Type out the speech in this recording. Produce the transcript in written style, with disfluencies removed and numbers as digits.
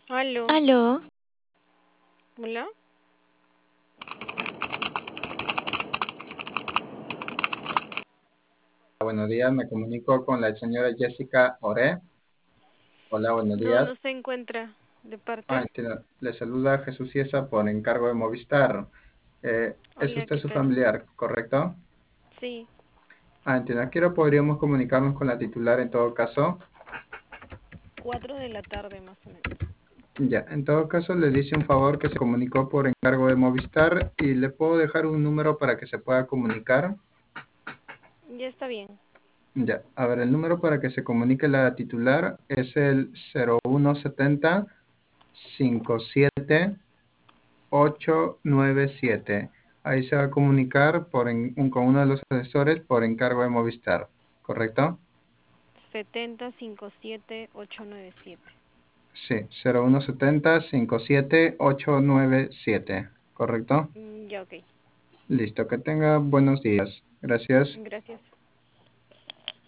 Aló, Aló, hola. Buenos días, me comunico con la señora Jessica Ore. Hola, buenos No, días. no se encuentra. ¿De parte? Entiendo. Le saluda Jesús Ciesa por encargo de Movistar. Es Hola, usted ¿qué su tal? familiar, ¿correcto? Sí, Entiendo. ¿A qué hora podríamos comunicarnos con la titular en todo caso? 4 de la tarde más o menos. Ya, en todo caso le dice un favor que se comunicó por encargo de Movistar y le puedo dejar un número para que se pueda comunicar. Ya está bien. Ya, a ver, el número para que se comunique la titular es el 0170 57 897. Ahí se va a comunicar con uno de los asesores por encargo de Movistar, ¿correcto? 7057-897. Sí, 0170-57-897, ¿correcto? Ya, ok. Listo, que tenga buenos días. Gracias. Gracias.